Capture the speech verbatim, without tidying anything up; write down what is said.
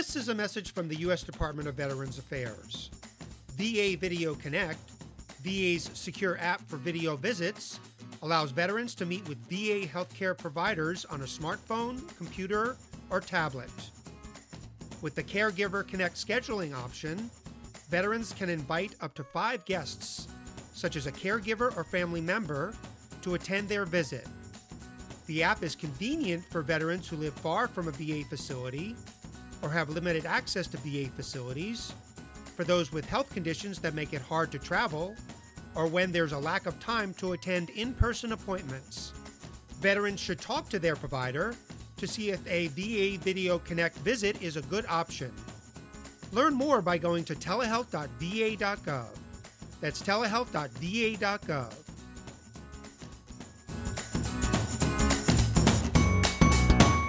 This is a message from the U S Department of Veterans Affairs. V A Video Connect, V A's secure app for video visits, allows veterans to meet with V A healthcare providers on a smartphone, computer, or tablet. With the Caregiver Connect scheduling option, veterans can invite up to five guests, such as a caregiver or family member, to attend their visit. The app is convenient for veterans who live far from a V A facility or have limited access to V A facilities, for those with health conditions that make it hard to travel, or when there's a lack of time to attend in-person appointments. Veterans should talk to their provider to see if a V A Video Connect visit is a good option. Learn more by going to telehealth dot v a dot gov. That's telehealth dot v a dot gov.